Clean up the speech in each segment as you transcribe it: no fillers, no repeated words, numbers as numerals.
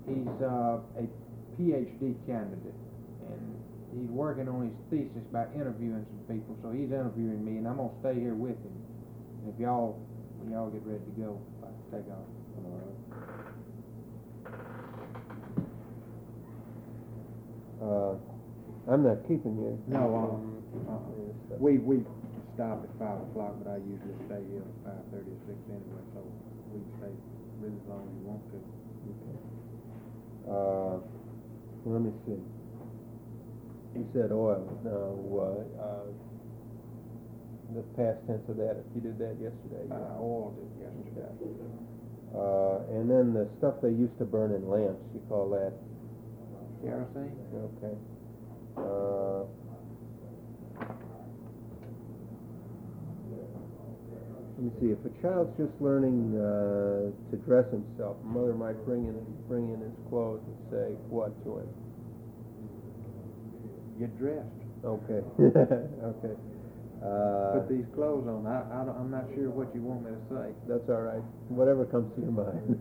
He's a PhD candidate, and he's working on his thesis by interviewing some people. So he's interviewing me, and I'm gonna stay here with him. And when y'all get ready to go, I can take off. I'm not keeping you. No, we stop at 5 o'clock, but I usually stay here at 5:30 or 6 anyway, so we can stay really as long as you want to. Okay. Let me see. You said oil. Now, the past tense of that, if you did that yesterday. Oiled it yesterday. And then the stuff they used to burn in lamps, you call that? Kerosene? Okay. Let me see. If a child's just learning to dress himself, a mother might bring in his clothes and say what to him? Get dressed. Okay. Okay. Put these clothes on. I'm not sure what you want me to say. That's all right. Whatever comes to your mind.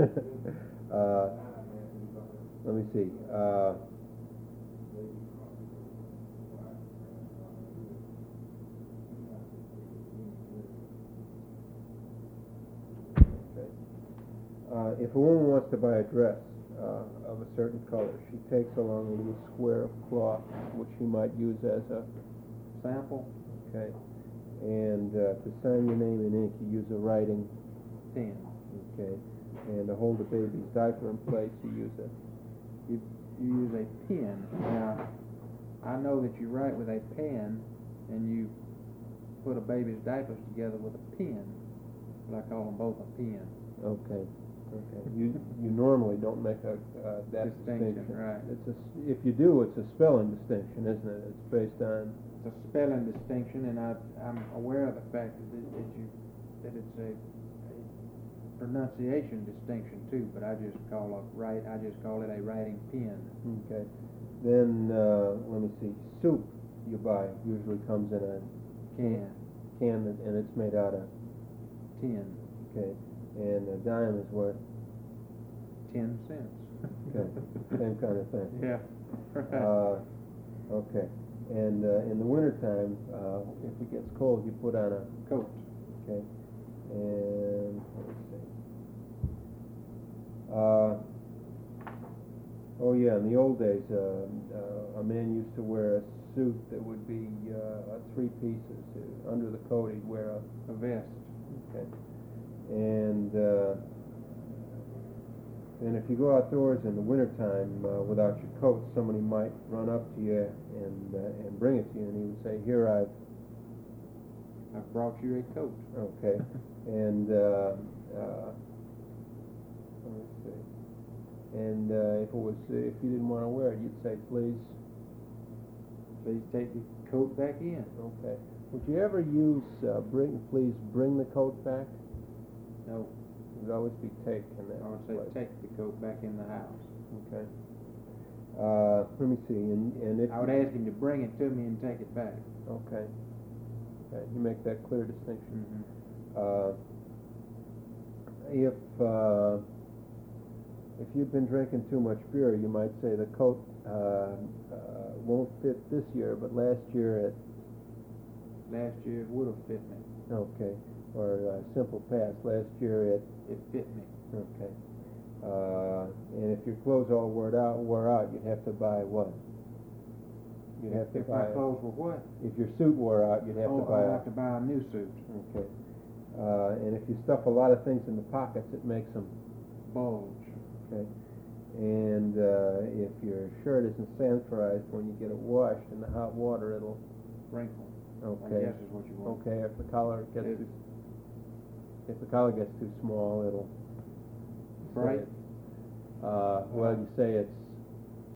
Let me see. If a woman wants to buy a dress of a certain color, she takes along a little square of cloth, which she might use as a Sample? okay. And to sign your name in ink, you use a writing pen. Okay. And to hold the baby's diaper in place, you use You use a pen. Now, I know that you write with a pen, and you put a baby's diapers together with a pen, but I call them both a pen. Okay. Okay. You normally don't make that distinction. Right. If you do, it's a spelling distinction, isn't it? It's based on. It's a spelling distinction, and I'm aware of the fact that it's a pronunciation distinction too. But I just call it a writing pen. Okay. Then let me see. Soup you buy usually comes in a can, and it's made out of tin. Okay. And a dime is worth 10 cents. Okay. Same kind of thing. Yeah. Okay. And in the wintertime, if it gets cold, you put on a coat. Okay. And let me see. Oh yeah, in the old days, a man used to wear a suit that would be 3 pieces. Under the coat, he'd wear a vest. Okay. And if you go outdoors in the wintertime without your coat, somebody might run up to you and bring it to you, and he would say, "Here, I've brought you a coat." Okay. And let me see. And if you didn't want to wear it, you'd say, "Please take the coat back in." Okay. Would you ever use please bring the coat back? No. It would always be take in that. I would say take the coat back in the house. Okay. Let me see. And if I would ask him to bring it to me and take it back. Okay. Okay. You make that clear distinction. Mm-hmm. If you've been drinking too much beer, you might say the coat won't fit this year, but last year it would have fit me. Okay. Or simple past. Last year it fit me. Okay. And if your clothes all wore out, you'd have to buy what? You'd have to buy. If my clothes were what? If your suit wore out, you'd have to buy. I'd have to buy a new suit. Okay. And if you stuff a lot of things in the pockets, it makes them bulge. Okay. And if your shirt isn't sanitarized when you get it washed in the hot water, it'll wrinkle. Okay. I guess is what you want. Okay. If the collar gets too small, it'll break. Well, you say it's